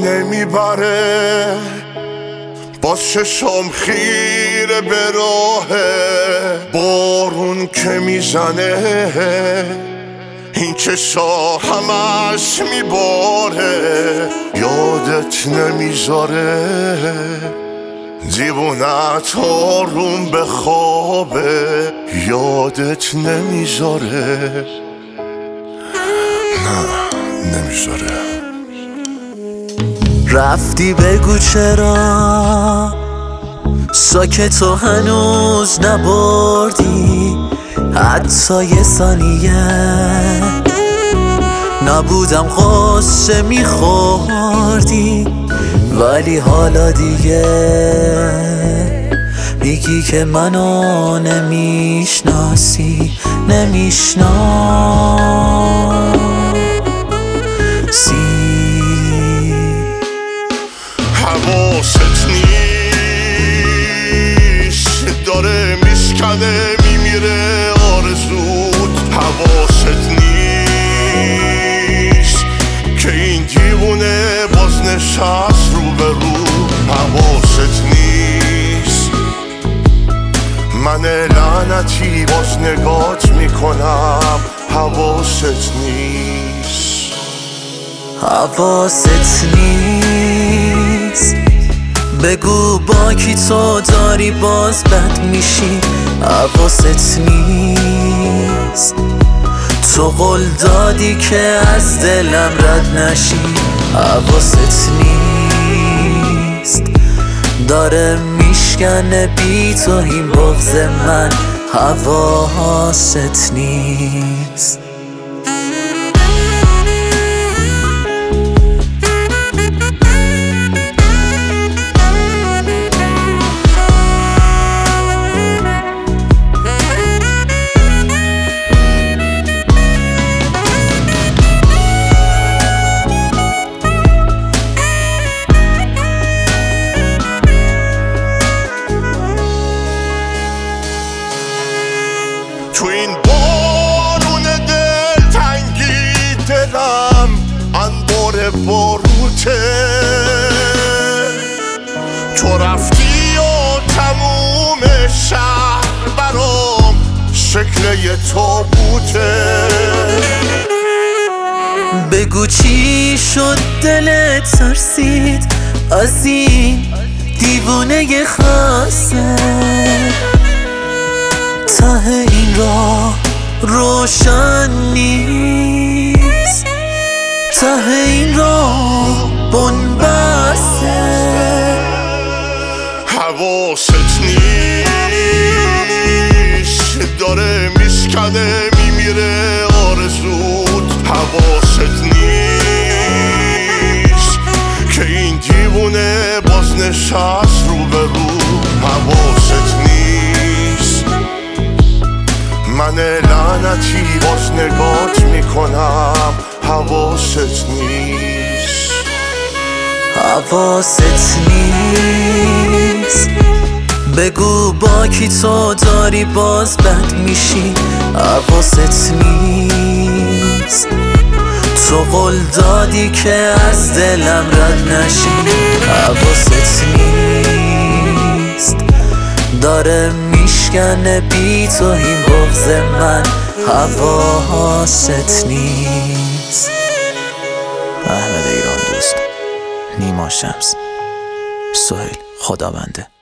نمیبره، باز چشم خیره به راه بارون که میزنه، این چشا همش میباره، یادت نمیذاره، دیوونت آروم به خوابه، یادت نمیذاره، نه نمیذاره. رفتی بگو چرا ساکتو هنوز نبردی، حتی یه ثانیه نبودم قصه میخوردی، ولی حالا دیگه میگی که منو نمیشناسی، حواست نیست، داره میشکنه میمیره آرزود، حواست نیست که این دیوونه باز نشست رو به رو، حواست نیست من لعنتی باز نگات میکنم، حواست نیست، حواست نیست، بگو با کی تو داری باز بد میشی، حواست نیست، تو قول دادی که از دلم رد نشی، حواست نیست، داره میشکنه بی تو این بغض من، حواست نیست. تو این بارون دل تنگی دلم انبار باروته، تو رفتی و تموم شهر برام شکل یه تابوته، بگو چی شد دلت ترسید از این دیوونه خاصه، ته این راه روشن نیست، ته این راه بنبسته، حواست نیست، داره میشکنه میمیره آرزود، حواست نیست که این دیوونه باز نشست رو به رو، حواست نیست من لعنتی باز نگات میکنم، حواست نیست، حواست نیست، بگو با کی تو داری باز بد میشی، حواست نیست، تو قول دادی که از دلم رد نشی، حواست نیست، داره میشکنه بی تو این بغض من، حواست نیست. احمد ایران دوست، نیما شمس، سهیل خدابنده.